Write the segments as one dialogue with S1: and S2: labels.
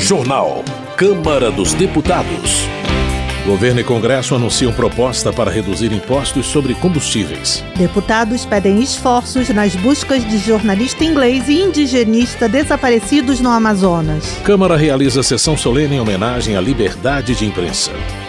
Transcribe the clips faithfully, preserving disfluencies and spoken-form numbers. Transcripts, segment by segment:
S1: Jornal. Câmara dos Deputados. Governo e Congresso anunciam proposta para reduzir impostos sobre combustíveis.
S2: Deputados pedem esforços nas buscas de jornalista inglês e indigenista desaparecidos no Amazonas.
S1: Câmara realiza sessão solene em homenagem à liberdade de imprensa.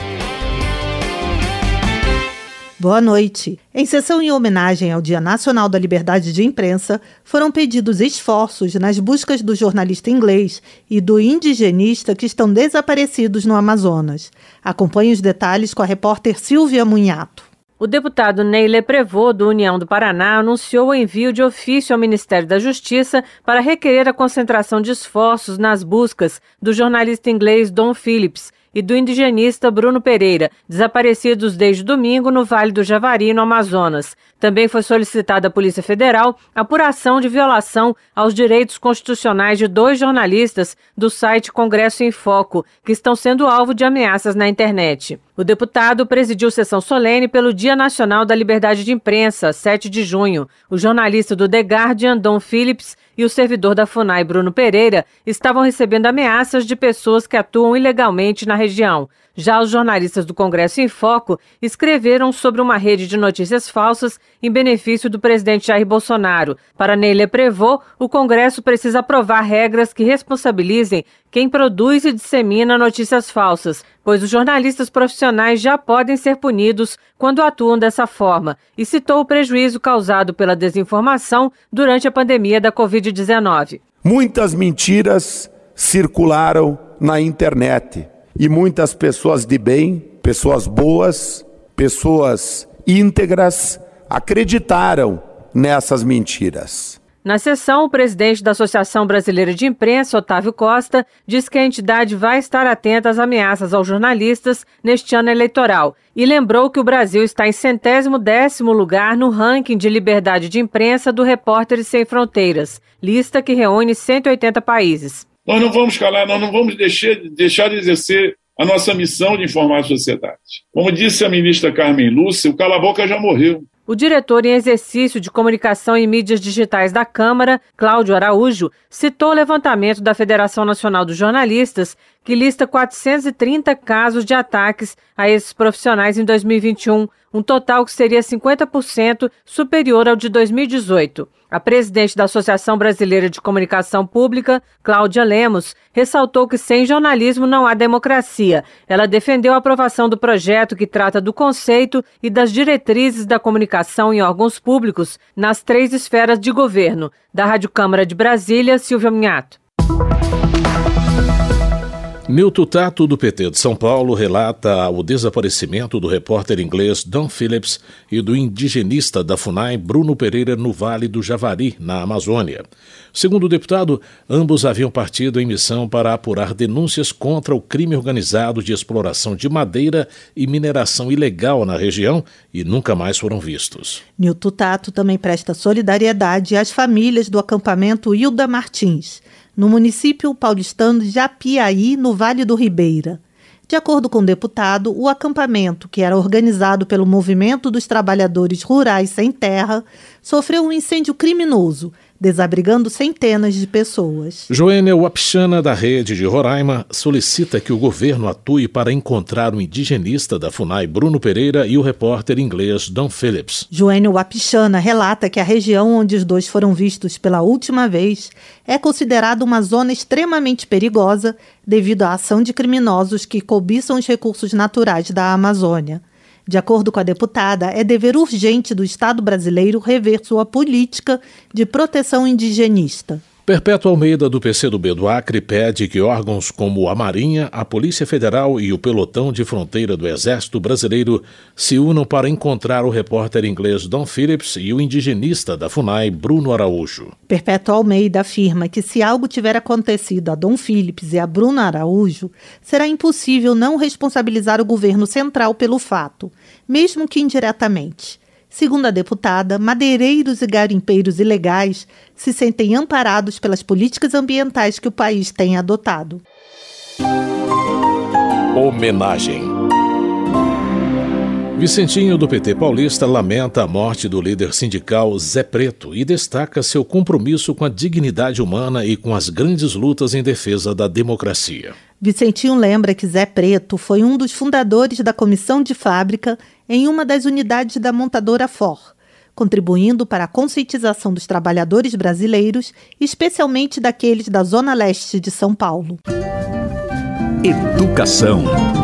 S2: Boa noite. Em sessão em homenagem ao Dia Nacional da Liberdade de Imprensa, foram pedidos esforços nas buscas do jornalista inglês e do indigenista que estão desaparecidos no Amazonas. Acompanhe os detalhes com a repórter Silvia Munhato.
S3: O deputado Ney Leprevot, do União do Paraná, anunciou o envio de ofício ao Ministério da Justiça para requerer a concentração de esforços nas buscas do jornalista inglês Dom Phillips e do indigenista Bruno Pereira, desaparecidos desde domingo no Vale do Javari, no Amazonas. Também foi solicitada à Polícia Federal apuração de violação aos direitos constitucionais de dois jornalistas do site Congresso em Foco, que estão sendo alvo de ameaças na internet. O deputado presidiu sessão solene pelo Dia Nacional da Liberdade de Imprensa, sete de junho. O jornalista do The Guardian, Dom Phillips, e o servidor da FUNAI, Bruno Pereira, estavam recebendo ameaças de pessoas que atuam ilegalmente na região. Já os jornalistas do Congresso em Foco escreveram sobre uma rede de notícias falsas em benefício do presidente Jair Bolsonaro. Para Ney Leprevot, o Congresso precisa aprovar regras que responsabilizem quem produz e dissemina notícias falsas, pois os jornalistas profissionais já podem ser punidos quando atuam dessa forma, e citou o prejuízo causado pela desinformação durante a pandemia da covid dezenove.
S4: Muitas mentiras circularam na internet. E muitas pessoas de bem, pessoas boas, pessoas íntegras, acreditaram nessas mentiras.
S3: Na sessão, o presidente da Associação Brasileira de Imprensa, Otávio Costa, disse que a entidade vai estar atenta às ameaças aos jornalistas neste ano eleitoral e lembrou que o Brasil está em centésimo décimo lugar no ranking de liberdade de imprensa do Repórteres Sem Fronteiras, lista que reúne cento e oitenta países.
S5: Nós não vamos calar, nós não vamos deixar, deixar de exercer a nossa missão de informar a sociedade. Como disse a ministra Carmen Lúcia, o cala-boca já morreu.
S3: O diretor em exercício de comunicação e mídias digitais da Câmara, Cláudio Araújo, citou o levantamento da Federação Nacional dos Jornalistas, que lista quatrocentos e trinta casos de ataques a esses profissionais em dois mil e vinte e um, um total que seria cinquenta por cento superior ao de dois mil e dezoito. A presidente da Associação Brasileira de Comunicação Pública, Cláudia Lemos, ressaltou que sem jornalismo não há democracia. Ela defendeu a aprovação do projeto que trata do conceito e das diretrizes da comunicação em órgãos públicos nas três esferas de governo. Da Rádio Câmara de Brasília, Silvia Munhato.
S1: Nilton Tato, do P T de São Paulo, relata o desaparecimento do repórter inglês Dom Phillips e do indigenista da FUNAI, Bruno Pereira, no Vale do Javari, na Amazônia. Segundo o deputado, ambos haviam partido em missão para apurar denúncias contra o crime organizado de exploração de madeira e mineração ilegal na região e nunca mais foram vistos.
S2: Nilton Tato também presta solidariedade às famílias do acampamento Hilda Martins, no município paulistano de Apiaí, no Vale do Ribeira. De acordo com o deputado, o acampamento, que era organizado pelo Movimento dos Trabalhadores Rurais Sem Terra, sofreu um incêndio criminoso, desabrigando centenas de pessoas.
S1: Joênia Wapichana, da Rede de Roraima, solicita que o governo atue para encontrar o indigenista da FUNAI, Bruno Pereira, e o repórter inglês Dom Phillips.
S2: Joênia Wapichana relata que a região onde os dois foram vistos pela última vez é considerada uma zona extremamente perigosa devido à ação de criminosos que cobiçam os recursos naturais da Amazônia. De acordo com a deputada, é dever urgente do Estado brasileiro rever sua política de proteção indigenista.
S1: Perpétua Almeida, do P C do B do Acre, pede que órgãos como a Marinha, a Polícia Federal e o Pelotão de Fronteira do Exército Brasileiro se unam para encontrar o repórter inglês Dom Phillips e o indigenista da FUNAI, Bruno Araújo.
S2: Perpétua Almeida afirma que se algo tiver acontecido a Dom Phillips e a Bruno Araújo, será impossível não responsabilizar o governo central pelo fato, mesmo que indiretamente. Segundo a deputada, madeireiros e garimpeiros ilegais se sentem amparados pelas políticas ambientais que o país tem adotado.
S1: Homenagem. Vicentinho, do P T paulista, lamenta a morte do líder sindical Zé Preto e destaca seu compromisso com a dignidade humana e com as grandes lutas em defesa da democracia.
S2: Vicentinho lembra que Zé Preto foi um dos fundadores da comissão de fábrica em uma das unidades da montadora Ford, contribuindo para a conscientização dos trabalhadores brasileiros, especialmente daqueles da Zona Leste de São Paulo.
S6: Educação.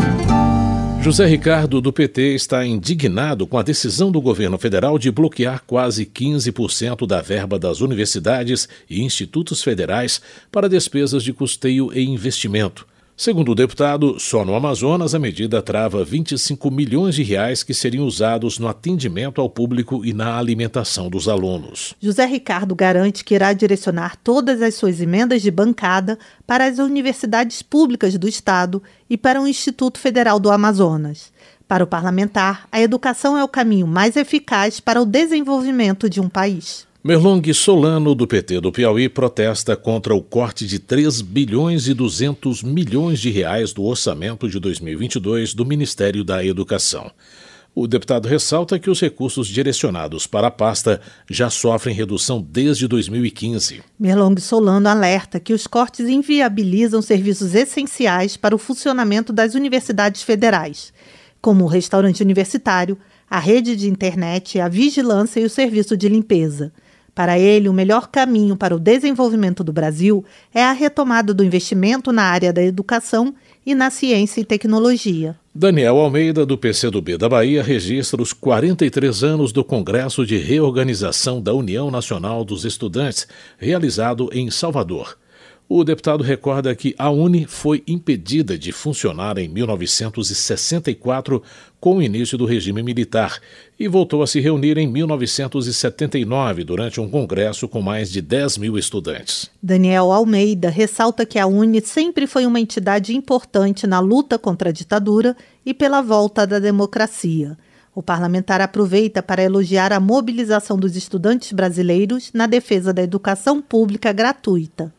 S1: José Ricardo, do P T, está indignado com a decisão do governo federal de bloquear quase quinze por cento da verba das universidades e institutos federais para despesas de custeio e investimento. Segundo o deputado, só no Amazonas a medida trava vinte e cinco milhões de reais que seriam usados no atendimento ao público e na alimentação dos alunos.
S2: José Ricardo garante que irá direcionar todas as suas emendas de bancada para as universidades públicas do Estado e para o Instituto Federal do Amazonas. Para o parlamentar, a educação é o caminho mais eficaz para o desenvolvimento de um país.
S1: Merlong Solano, do P T do Piauí, protesta contra o corte de três bilhões e duzentos milhões de reais do orçamento de dois mil e vinte e dois do Ministério da Educação. O deputado ressalta que os recursos direcionados para a pasta já sofrem redução desde dois mil e quinze.
S2: Merlong Solano alerta que os cortes inviabilizam serviços essenciais para o funcionamento das universidades federais, como o restaurante universitário, a rede de internet, a vigilância e o serviço de limpeza. Para ele, o melhor caminho para o desenvolvimento do Brasil é a retomada do investimento na área da educação e na ciência e tecnologia.
S1: Daniel Almeida, do P C do B da Bahia, registra os quarenta e três anos do Congresso de Reorganização da União Nacional dos Estudantes, realizado em Salvador. O deputado recorda que a U N E foi impedida de funcionar em mil novecentos e sessenta e quatro com o início do regime militar e voltou a se reunir em mil novecentos e setenta e nove durante um congresso com mais de dez mil estudantes.
S2: Daniel Almeida ressalta que a U N E sempre foi uma entidade importante na luta contra a ditadura e pela volta da democracia. O parlamentar aproveita para elogiar a mobilização dos estudantes brasileiros na defesa da educação pública gratuita.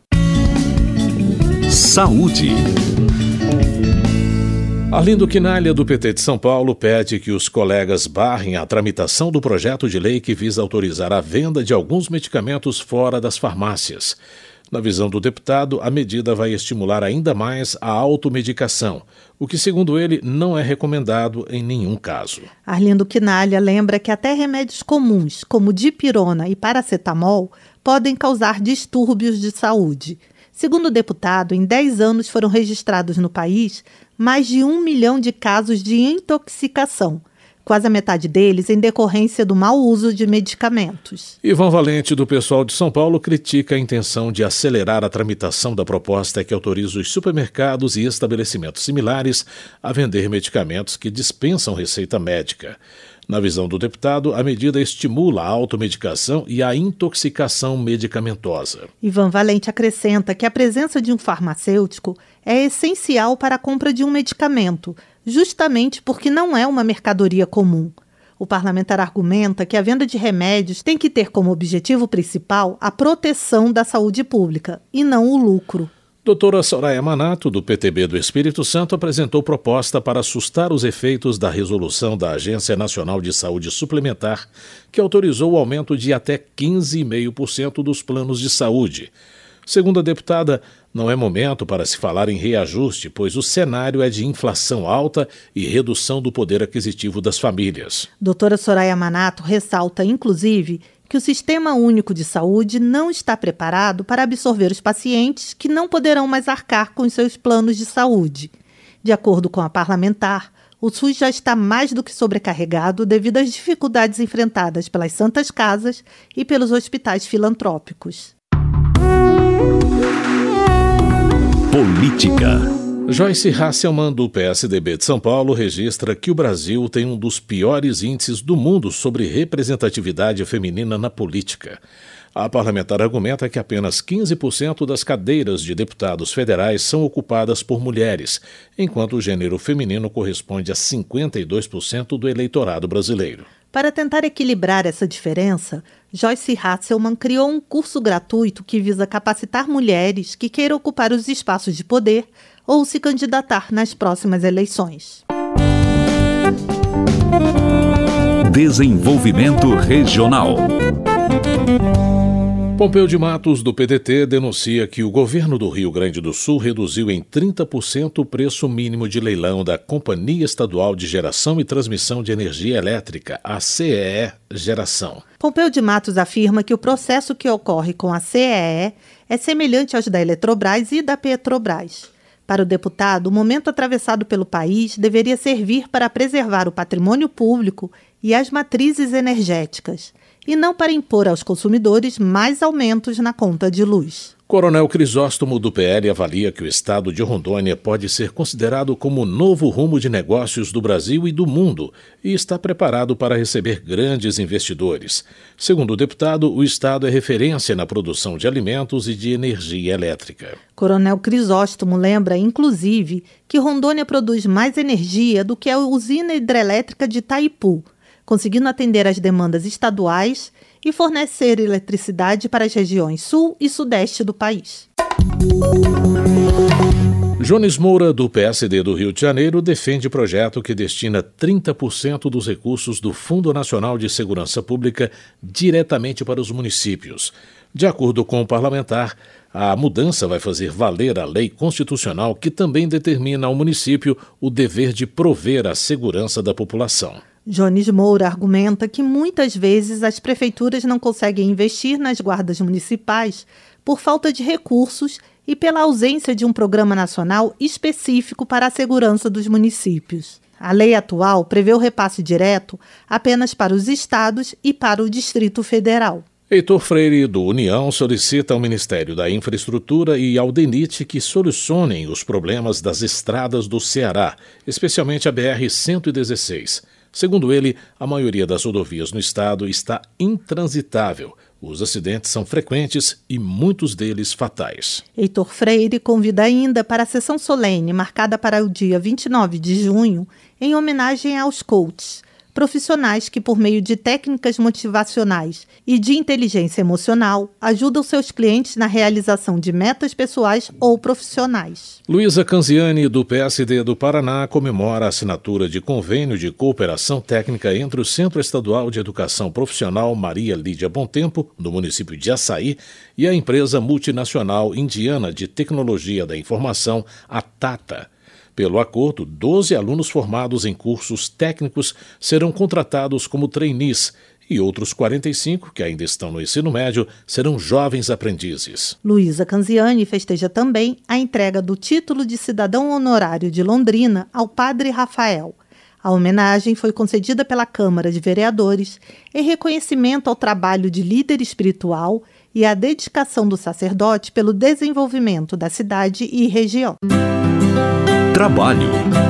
S6: Saúde.
S1: Arlindo Quinalha, do P T de São Paulo, pede que os colegas barrem a tramitação do projeto de lei que visa autorizar a venda de alguns medicamentos fora das farmácias. Na visão do deputado, a medida vai estimular ainda mais a automedicação, o que, segundo ele, não é recomendado em nenhum caso.
S2: Arlindo Quinalha lembra que até remédios comuns, como dipirona e paracetamol, podem causar distúrbios de saúde. Segundo o deputado, em dez anos foram registrados no país mais de um milhão de casos de intoxicação, quase a metade deles em decorrência do mau uso de medicamentos.
S1: Ivan Valente, do Pessoal de São Paulo, critica a intenção de acelerar a tramitação da proposta que autoriza os supermercados e estabelecimentos similares a vender medicamentos que dispensam receita médica. Na visão do deputado, a medida estimula a automedicação e a intoxicação medicamentosa.
S2: Ivan Valente acrescenta que a presença de um farmacêutico é essencial para a compra de um medicamento, justamente porque não é uma mercadoria comum. O parlamentar argumenta que a venda de remédios tem que ter como objetivo principal a proteção da saúde pública e não o lucro.
S1: Doutora Soraya Manato, do P T B do Espírito Santo, apresentou proposta para assustar os efeitos da resolução da Agência Nacional de Saúde Suplementar, que autorizou o aumento de até quinze vírgula cinco por cento dos planos de saúde. Segundo a deputada, não é momento para se falar em reajuste, pois o cenário é de inflação alta e redução do poder aquisitivo das famílias.
S2: Doutora Soraya Manato ressalta, inclusive, que o Sistema Único de Saúde não está preparado para absorver os pacientes que não poderão mais arcar com os seus planos de saúde. De acordo com a parlamentar, o SUS já está mais do que sobrecarregado devido às dificuldades enfrentadas pelas Santas Casas e pelos hospitais filantrópicos.
S6: Política.
S1: Joyce Hasselmann, do P S D B de São Paulo, registra que o Brasil tem um dos piores índices do mundo sobre representatividade feminina na política. A parlamentar argumenta que apenas quinze por cento das cadeiras de deputados federais são ocupadas por mulheres, enquanto o gênero feminino corresponde a cinquenta e dois por cento do eleitorado brasileiro.
S2: Para tentar equilibrar essa diferença, Joyce Hasselmann criou um curso gratuito que visa capacitar mulheres que queiram ocupar os espaços de poder ou se candidatar nas próximas eleições.
S6: Desenvolvimento Regional.
S1: Pompeu de Matos, do P D T, denuncia que o governo do Rio Grande do Sul reduziu em trinta por cento o preço mínimo de leilão da Companhia Estadual de Geração e Transmissão de Energia Elétrica, a C E E Geração.
S2: Pompeu de Matos afirma que o processo que ocorre com a C E E é semelhante aos da Eletrobras e da Petrobras. Para o deputado, o momento atravessado pelo país deveria servir para preservar o patrimônio público e as matrizes energéticas, e não para impor aos consumidores mais aumentos na conta de luz.
S1: Coronel Crisóstomo, do P L, avalia que o estado de Rondônia pode ser considerado como o novo rumo de negócios do Brasil e do mundo e está preparado para receber grandes investidores. Segundo o deputado, o estado é referência na produção de alimentos e de energia elétrica.
S2: Coronel Crisóstomo lembra, inclusive, que Rondônia produz mais energia do que a usina hidrelétrica de Itaipu, conseguindo atender às demandas estaduais e fornecer eletricidade para as regiões sul e sudeste do país.
S1: Jones Moura, do P S D do Rio de Janeiro, defende projeto que destina trinta por cento dos recursos do Fundo Nacional de Segurança Pública diretamente para os municípios. De acordo com o parlamentar, a mudança vai fazer valer a lei constitucional que também determina ao município o dever de prover a segurança da população.
S2: Jones Moura argumenta que muitas vezes as prefeituras não conseguem investir nas guardas municipais por falta de recursos e pela ausência de um programa nacional específico para a segurança dos municípios. A lei atual prevê o repasse direto apenas para os estados e para o Distrito Federal.
S1: Heitor Freire, do União, solicita ao Ministério da Infraestrutura e ao DENIT que solucionem os problemas das estradas do Ceará, especialmente a B R cento e dezesseis. Segundo ele, a maioria das rodovias no estado está intransitável. Os acidentes são frequentes e muitos deles fatais.
S2: Heitor Freire convida ainda para a sessão solene marcada para o dia vinte e nove de junho, em homenagem aos coaches, profissionais que, por meio de técnicas motivacionais e de inteligência emocional, ajudam seus clientes na realização de metas pessoais ou profissionais.
S1: Luísa Canziani, do P S D do Paraná, comemora a assinatura de convênio de cooperação técnica entre o Centro Estadual de Educação Profissional Maria Lídia Bontempo, do município de Açaí, e a empresa multinacional indiana de tecnologia da informação, a Tata. Pelo acordo, doze alunos formados em cursos técnicos serão contratados como trainees e outros quarenta e cinco, que ainda estão no ensino médio, serão jovens aprendizes.
S2: Luísa Canziani festeja também a entrega do título de cidadão honorário de Londrina ao padre Rafael. A homenagem foi concedida pela Câmara de Vereadores em reconhecimento ao trabalho de líder espiritual e à dedicação do sacerdote pelo desenvolvimento da cidade e região.
S6: Trabalho.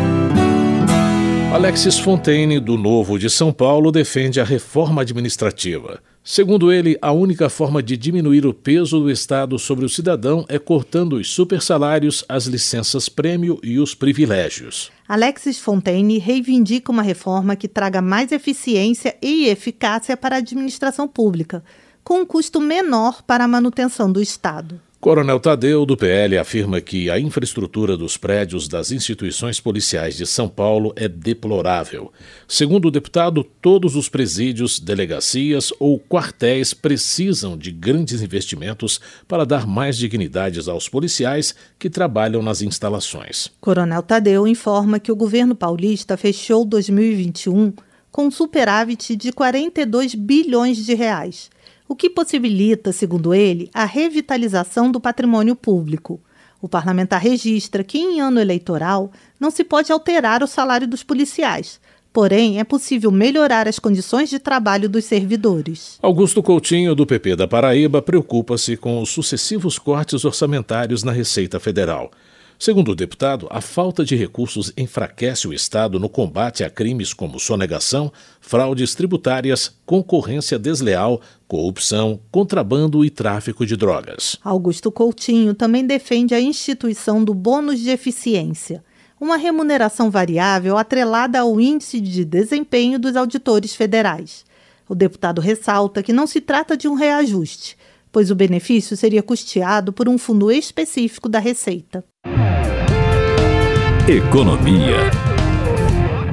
S1: Alexis Fontaine, do Novo de São Paulo, defende a reforma administrativa. Segundo ele, a única forma de diminuir o peso do Estado sobre o cidadão é cortando os supersalários, as licenças-prêmio e os privilégios.
S2: Alexis Fontaine reivindica uma reforma que traga mais eficiência e eficácia para a administração pública, com um custo menor para a manutenção do Estado.
S1: Coronel Tadeu, do P L, afirma que a infraestrutura dos prédios das instituições policiais de São Paulo é deplorável. Segundo o deputado, todos os presídios, delegacias ou quartéis precisam de grandes investimentos para dar mais dignidades aos policiais que trabalham nas instalações.
S2: Coronel Tadeu informa que o governo paulista fechou dois mil e vinte e um com um superávit de quarenta e dois bilhões de reais. O que possibilita, segundo ele, a revitalização do patrimônio público. O parlamentar registra que, em ano eleitoral, não se pode alterar o salário dos policiais, porém é possível melhorar as condições de trabalho dos servidores.
S1: Augusto Coutinho, do P P da Paraíba, preocupa-se com os sucessivos cortes orçamentários na Receita Federal. Segundo o deputado, a falta de recursos enfraquece o Estado no combate a crimes como sonegação, fraudes tributárias, concorrência desleal, corrupção, contrabando e tráfico de drogas.
S2: Augusto Coutinho também defende a instituição do bônus de eficiência, uma remuneração variável atrelada ao índice de desempenho dos auditores federais. O deputado ressalta que não se trata de um reajuste, pois o benefício seria custeado por um fundo específico da Receita.
S6: Economia.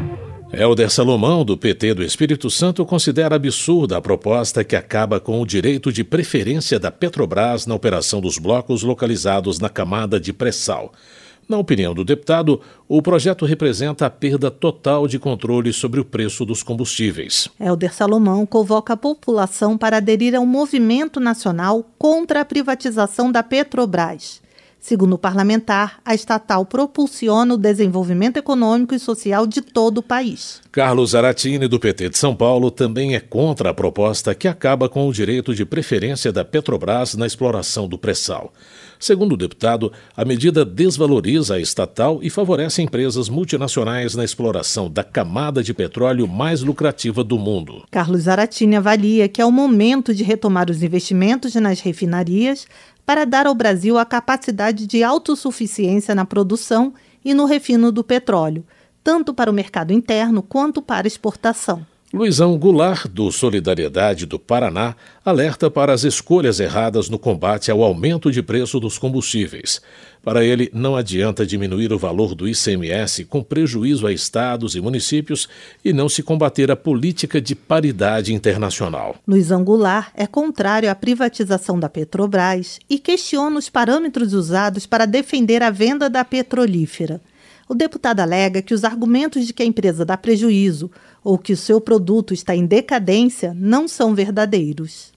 S1: Hélder Salomão, do P T do Espírito Santo, considera absurda a proposta que acaba com o direito de preferência da Petrobras na operação dos blocos localizados na camada de pré-sal. Na opinião do deputado, o projeto representa a perda total de controle sobre o preço dos combustíveis.
S2: Hélder Salomão convoca a população para aderir a um movimento nacional contra a privatização da Petrobras. Segundo o parlamentar, a estatal propulsiona o desenvolvimento econômico e social de todo o país.
S1: Carlos Zaratini, do P T de São Paulo, também é contra a proposta que acaba com o direito de preferência da Petrobras na exploração do pré-sal. Segundo o deputado, a medida desvaloriza a estatal e favorece empresas multinacionais na exploração da camada de petróleo mais lucrativa do mundo.
S2: Carlos Zaratini avalia que é o momento de retomar os investimentos nas refinarias para dar ao Brasil a capacidade de autossuficiência na produção e no refino do petróleo, tanto para o mercado interno quanto para exportação.
S1: Luizão Goulart, do Solidariedade do Paraná, alerta para as escolhas erradas no combate ao aumento de preço dos combustíveis. Para ele, não adianta diminuir o valor do I C M S com prejuízo a estados e municípios e não se combater a política de paridade internacional.
S2: Luizão Goulart é contrário à privatização da Petrobras e questiona os parâmetros usados para defender a venda da petrolífera. O deputado alega que os argumentos de que a empresa dá prejuízo ou que o seu produto está em decadência não são verdadeiros.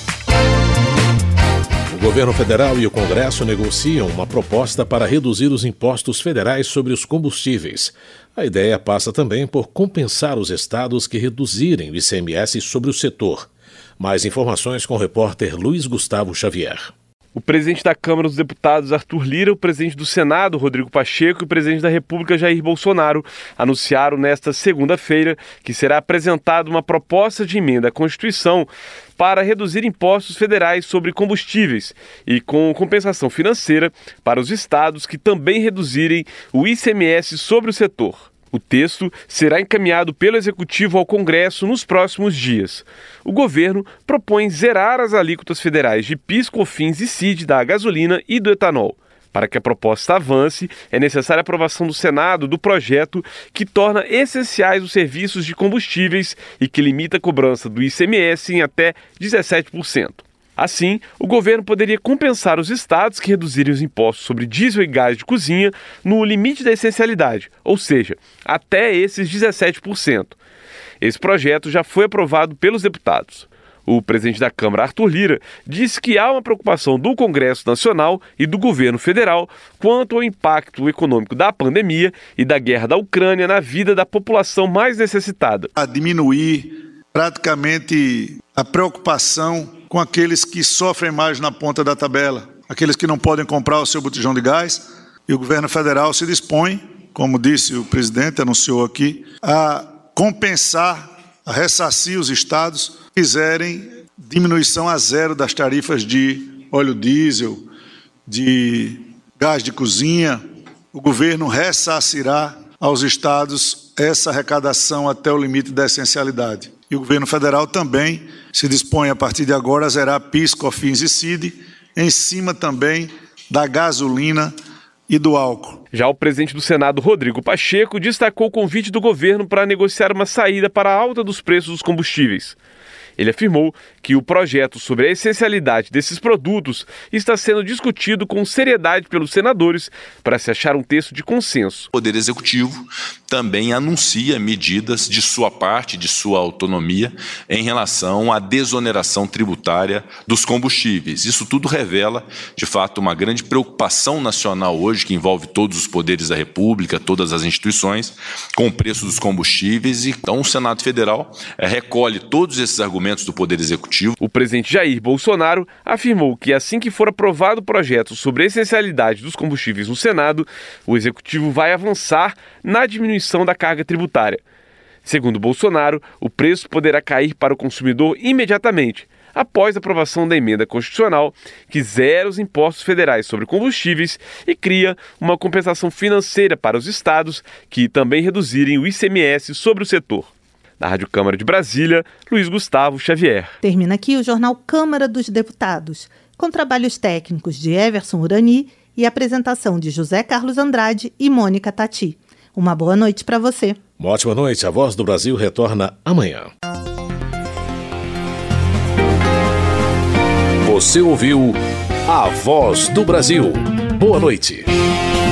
S1: O governo federal e o Congresso negociam uma proposta para reduzir os impostos federais sobre os combustíveis. A ideia passa também por compensar os estados que reduzirem o I C M S sobre o setor. Mais informações com o repórter Luiz Gustavo Xavier.
S7: O presidente da Câmara dos Deputados, Arthur Lira, o presidente do Senado, Rodrigo Pacheco, e o presidente da República, Jair Bolsonaro, anunciaram nesta segunda-feira que será apresentada uma proposta de emenda à Constituição para reduzir impostos federais sobre combustíveis e com compensação financeira para os estados que também reduzirem o I C M S sobre o setor. O texto será encaminhado pelo Executivo ao Congresso nos próximos dias. O governo propõe zerar as alíquotas federais de PIS, COFINS e C I D da gasolina e do etanol. Para que a proposta avance, é necessária a aprovação do Senado do projeto que torna essenciais os serviços de combustíveis e que limita a cobrança do I C M S em até dezessete por cento. Assim, o governo poderia compensar os estados que reduzirem os impostos sobre diesel e gás de cozinha no limite da essencialidade, ou seja, até esses dezessete por cento. Esse projeto já foi aprovado pelos deputados. O presidente da Câmara, Arthur Lira, disse que há uma preocupação do Congresso Nacional e do governo federal quanto ao impacto econômico da pandemia e da guerra da Ucrânia na vida da população mais necessitada.
S8: A diminuir praticamente a preocupação com aqueles que sofrem mais na ponta da tabela, aqueles que não podem comprar o seu botijão de gás, e o governo federal se dispõe, como disse o presidente, anunciou aqui, a compensar, a ressarcir os estados que fizerem diminuição a zero das tarifas de óleo diesel, de gás de cozinha. O governo ressarcirá aos estados essa arrecadação até o limite da essencialidade. E o governo federal também se dispõe, a partir de agora, a zerar PIS, COFINS e C I D, em cima também da gasolina e do álcool.
S7: Já o presidente do Senado, Rodrigo Pacheco, destacou o convite do governo para negociar uma saída para a alta dos preços dos combustíveis. Ele afirmou que o projeto sobre a essencialidade desses produtos está sendo discutido com seriedade pelos senadores para se achar um texto de consenso.
S9: O Poder Executivo também anuncia medidas de sua parte, de sua autonomia, em relação à desoneração tributária dos combustíveis. Isso tudo revela, de fato, uma grande preocupação nacional hoje, que envolve todos os poderes da República, todas as instituições, com o preço dos combustíveis. E então o Senado Federal é, recolhe todos esses argumentos do Poder Executivo.
S7: O presidente Jair Bolsonaro afirmou que assim que for aprovado o projeto sobre a essencialidade dos combustíveis no Senado, o Executivo vai avançar na diminuição da carga tributária. Segundo Bolsonaro, o preço poderá cair para o consumidor imediatamente, após a aprovação da emenda constitucional que zera os impostos federais sobre combustíveis e cria uma compensação financeira para os estados que também reduzirem o I C M S sobre o setor. Da Rádio Câmara de Brasília, Luiz Gustavo Xavier.
S2: Termina aqui o jornal Câmara dos Deputados, com trabalhos técnicos de Everson Urani e apresentação de José Carlos Andrade e Mônica Tati. Uma boa noite para você.
S1: Uma ótima noite. A Voz do Brasil retorna amanhã. Você ouviu A Voz do Brasil. Boa noite.